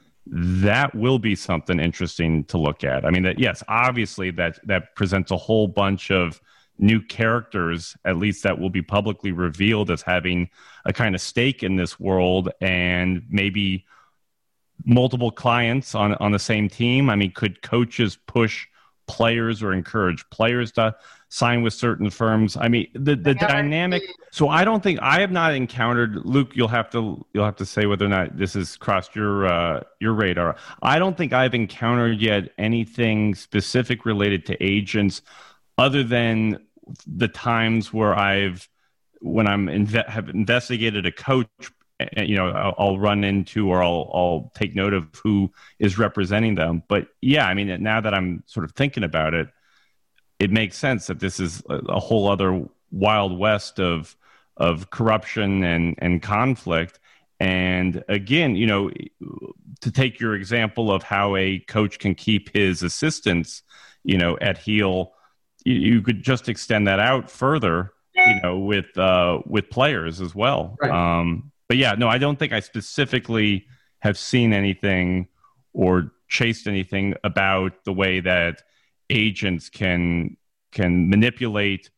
that will be something interesting to look at. I mean, that yes, obviously that that presents a whole bunch of new characters, at least that will be publicly revealed as having a kind of stake in this world, and maybe multiple clients on on the same team. I mean, could coaches push players or encourage players to sign with certain firms? I mean, the the dynamic. So I don't think I have not encountered, Luke. You'll have to you'll have to say whether or not this has crossed your uh, your radar. I don't think I've encountered yet anything specific related to agents, other than the times where I've when I'm inve- have investigated a coach. You know, I'll, I'll run into or I'll I'll take note of who is representing them. But yeah, I mean, now that I'm sort of thinking about it, it makes sense that this is a, a whole other wild west of of corruption and and conflict. And again, you know, to take your example of how a coach can keep his assistants, you know, at heel, you, you could just extend that out further, you know, with uh, with players as well. Right. Um, But yeah, no, I don't think I specifically have seen anything or chased anything about the way that agents can can manipulate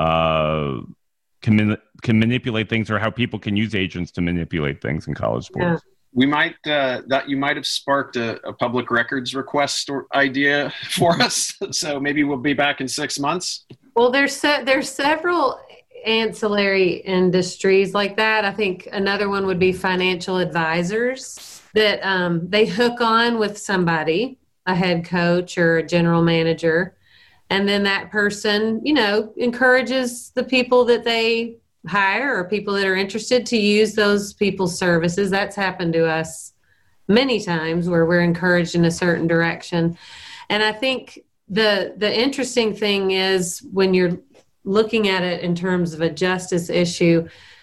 uh, can can manipulate things, or how people can use agents to manipulate things in college sports. Yeah. We might uh, that you might have sparked a, a public records request or idea for us. So maybe we'll be back in six months. Well, there's se- there's several ancillary industries like that. I think another one would be financial advisors, that um, they hook on with somebody, a head coach or a general manager, and then that person, you know, encourages the people that they hire or people that are interested to use those people's services. That's happened to us many times, where we're encouraged in a certain direction. And I think the the interesting thing is, when you're looking at it in terms of a justice issue,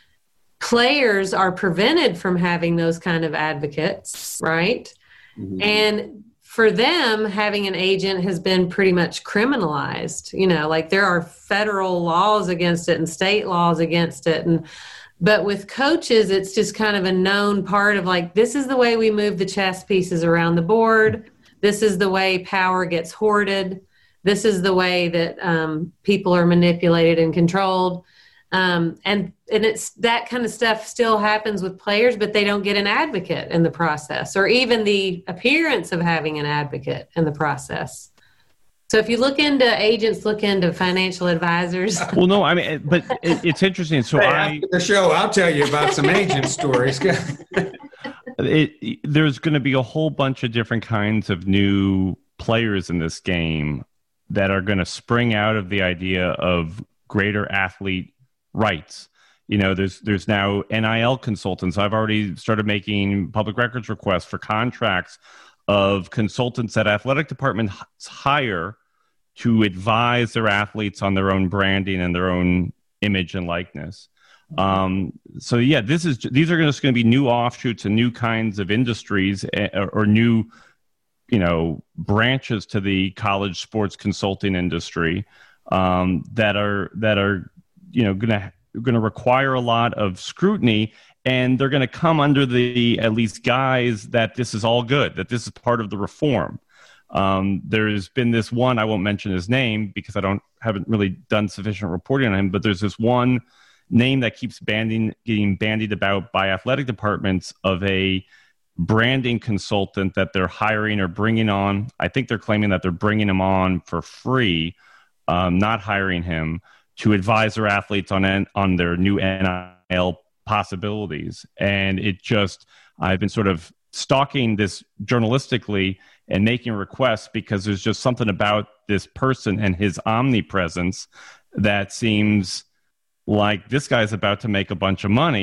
players are prevented from having those kind of advocates, right? Mm-hmm. And for them, having an agent has been pretty much criminalized. You know, like there are federal laws against it and state laws against it. And but with coaches, it's just kind of a known part of, like, this is the way we move the chess pieces around the board. This is the way power gets hoarded. This is the way that um, people are manipulated and controlled. Um, and, and it's that kind of stuff still happens with players, but they don't get an advocate in the process, or even the appearance of having an advocate in the process. So if you look into agents, look into financial advisors. Well, no, I mean, but it, it's interesting. So hey, I, after the show, I'll tell you about some agent stories. it, there's going to be a whole bunch of different kinds of new players in this game that are going to spring out of the idea of greater athlete rights. You know, there's there's now N I L consultants. I've already started making public records requests for contracts of consultants that athletic departments hire to advise their athletes on their own branding and their own image and likeness. Um, so yeah, this is these are just going to be new offshoots and new kinds of industries, or, or new, you know, branches to the college sports consulting industry um, that are that are you know going to going to require a lot of scrutiny, and they're going to come under the at least guise that this is all good, that this is part of the reform. Um, there's been this one, I won't mention his name because I don't haven't really done sufficient reporting on him, but there's this one name that keeps banding, getting bandied about by athletic departments of a branding consultant that they're hiring or bringing on. I think they're claiming that they're bringing him on for free, um, not hiring him, to advise their athletes on on their new N I L possibilities. And it just, I've been sort of stalking this journalistically and making requests because there's just something about this person and his omnipresence that seems like this guy's about to make a bunch of money.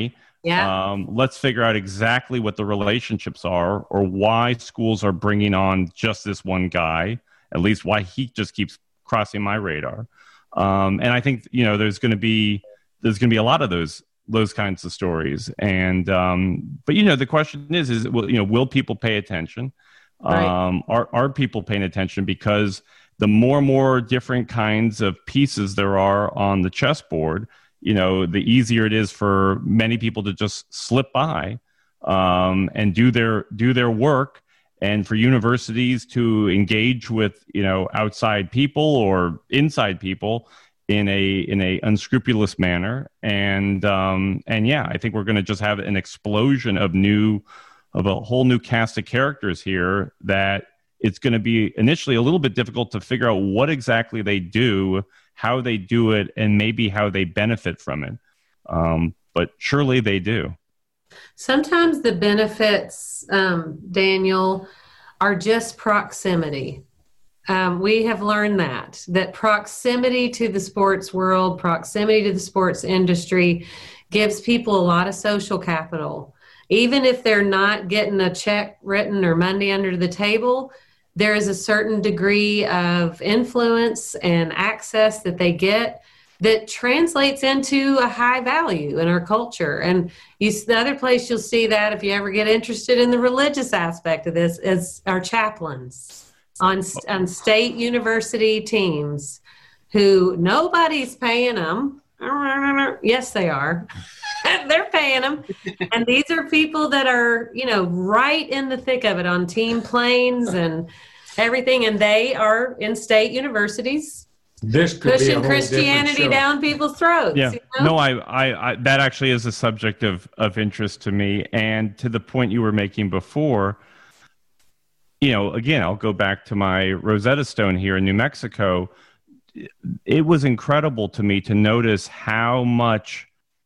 Yeah. Um, let's figure out exactly what the relationships are, or why schools are bringing on just this one guy, at least why he just keeps crossing my radar. Um, and I think, you know, there's going to be, there's going to be a lot of those, those kinds of stories. And, um, but, you know, the question is, is, will, you know, will people pay attention? Right. Um, are, are people paying attention? Because the more and more different kinds of pieces there are on the chessboard, you know, the easier it is for many people to just slip by um, and do their do their work, and for universities to engage with, you know, outside people or inside people in a in a unscrupulous manner. And um, and yeah, I think we're going to just have an explosion of new of a whole new cast of characters here that it's going to be initially a little bit difficult to figure out what exactly they do, how they do it, and maybe how they benefit from it. Um, but surely they do. Sometimes the benefits, um, Daniel, are just proximity. Um, we have learned that, that proximity to the sports world, proximity to the sports industry gives people a lot of social capital. Even if they're not getting a check written or money under the table, there is a certain degree of influence and access that they get that translates into a high value in our culture. And you, the other place you'll see that, if you ever get interested in the religious aspect of this, is our chaplains on, on state university teams who nobody's paying them. Yes, they are. They're paying them. And these are people that are, you know, right in the thick of it on team planes and everything. And they are in state universities this could pushing be a whole Christianity down people's throats. Yeah. You know? No, I, I, I, that actually is a subject of, of interest to me. And to the point you were making before, you know, again, I'll go back to my Rosetta Stone here in New Mexico. It was incredible to me to notice how much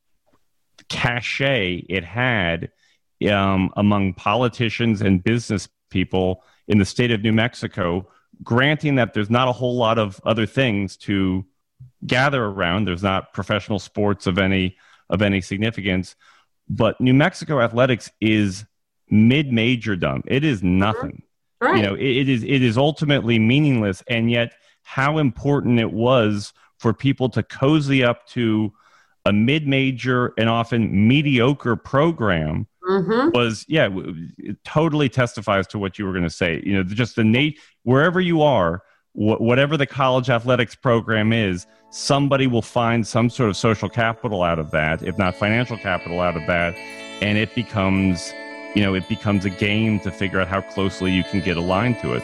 cachet it had um, among politicians and business people in the state of New Mexico, granting that there's not a whole lot of other things to gather around. There's not professional sports of any of any significance, but New Mexico athletics is mid-majordom. It is nothing. Right. You know, it, it is it is ultimately meaningless, and yet how important it was for people to cozy up to a mid-major and often mediocre program mm-hmm. was, yeah, it totally testifies to what you were going to say. You know, just the Nate, wherever you are, wh- whatever the college athletics program is, somebody will find some sort of social capital out of that, if not financial capital out of that, and it becomes, you know, it becomes a game to figure out how closely you can get aligned to it.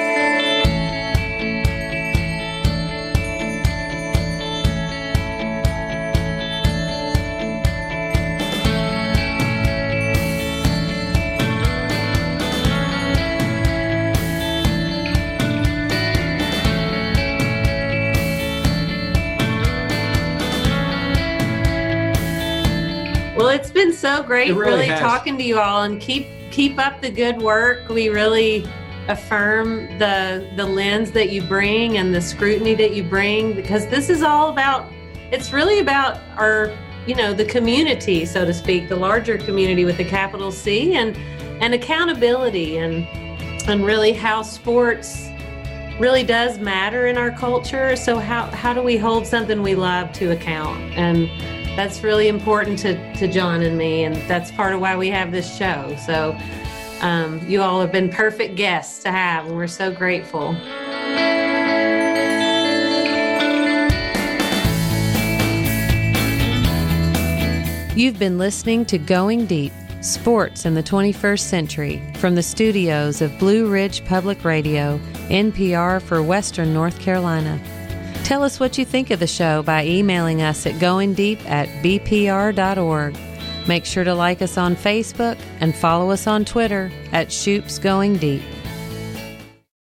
Well, it's been so great, It really really has. talking to you all, and keep keep up the good work. We really affirm the the lens that you bring and the scrutiny that you bring, because this is all about, it's really about our, you know, the community, so to speak, the larger community with a capital C, and and accountability, and and really how sports really does matter in our culture. So how how do we hold something we love to account? And that's really important to, to John and me, and that's part of why we have this show. So um, you all have been perfect guests to have, and we're so grateful. You've been listening to Going Deep, Sports in the twenty-first Century, from the studios of Blue Ridge Public Radio, N P R for Western North Carolina. Tell us what you think of the show by emailing us at goingdeep at b p r dot org. Make sure to like us on Facebook and follow us on Twitter at Shoops Going Deep.